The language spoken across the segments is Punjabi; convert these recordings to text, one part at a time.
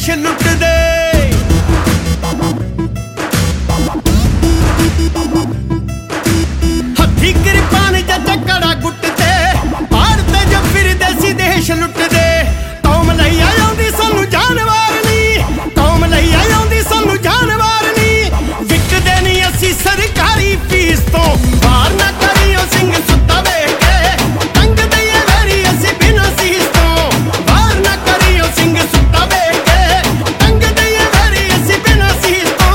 ਦੇਸ਼ ਲੁੱਟਦੇ। ਹੱਥੀ ਕਿਰਪਾਨ ਜਾਂ ਚੱਕੜਾ ਗੁੱਟ ਤੇ ਭਾਰਤ ਜੋ ਫਿਰਦੇ ਸੀ ਦੇਸ਼ ਲੁੱਟਦੇ। ਕੌਮ ਲਈ ਆਉਂਦੀ ਸਾਨੂੰ ਜਾਨਵਾਰ ਨੀ, ਕੌਮ ਲਈ ਆਉਂਦੀ ਸਾਨੂੰ ਜਾਨਵਾਰ ਨੀ। ਵਿਕਦੇ ਨਹੀਂ ਅਸੀਂ ਸਰਕਾਰੀ ਫੀਸ ਤੋਂ, ਵਾਰ ਨਾ ਕਰੀਓ ਸਿੰਘ ਸੁੱਤਾ ਵੇਖ ਕੇ। ਤੰਗ ਦਈਏ ਵੈਰੀ ਅਸੀਂ ਬਿਨਾਂ ਸੀਸ ਤੋਂ, ਵਾਰ ਨਾ ਕਰੀਓ ਸਿੰਘ ਸੁੱਤਾ ਵੇਖ ਕੇ। ਤੰਗ ਦਈਏ ਵੈਰੀ ਅਸੀਂ ਬਿਨਾਂ ਸੀਸ ਤੋਂ।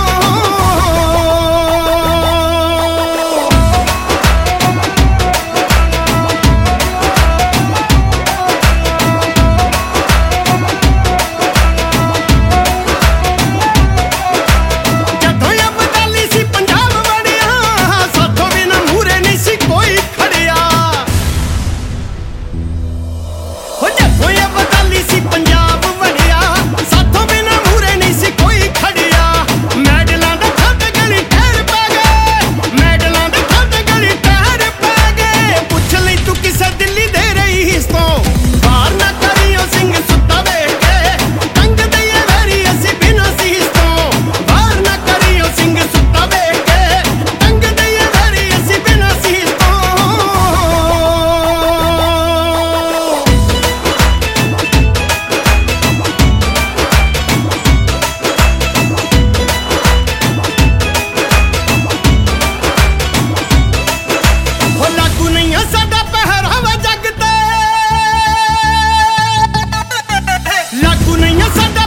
ਪੰਜਾਬ ਵੜਿਆ ਸਾਥੋਂ ਬਿਨਾਂ ਮੂਹਰੇ ਨਹੀਂ ਸੀ ਕੋਈ ਖੜਿਆ। ਮੈਡਲਾਂ ਦੇ ਖਾਤੇ ਗਲੀ ਠਹਿਰ ਪੈ ਗਏ, ਮੈਡਲਾਂ ਦੇ ਖਾਤੇ ਗਲੀ ਠਹਿਰ ਪੈ ਗਏ। ਪੁੱਛ ਲਈ ਤੂੰ ਕਿਸੇ ਦਿੱਲੀ ਦੇ ਰਈਸ ਤੋਂ, ਵਾਰ ਨਾ ਕਰੀਓ ਸਿੰਘ ਸੁੱਤਾ ਵੇਖ ਕੇ। ਤੰਗ ਦਈਏ ਵੈਰੀ ਅਸੀਂ ਬਿਨਾਂ ਸੀਸ ਤੋਂ, ਵਾਰ ਨਾ ਕਰੀਓ ਸਿੰਘ ਸੁੱਤਾ ਵੇਖ ਕੇ। ਤੰਗ ਦਈਏ ਵੈਰੀ ਅਸੀਂ ਬਿਨਾਂ ਸੀਸ ਤੋਂ। ਲਾਗੂ ਨਹੀਂ ਆ ਸਾਡਾ ਪਹਿਰਾਵਾ ਜੱਗ ਤੇ, ਲਾਗੂ ਨਹੀਂ ਆ ਸਾਡਾ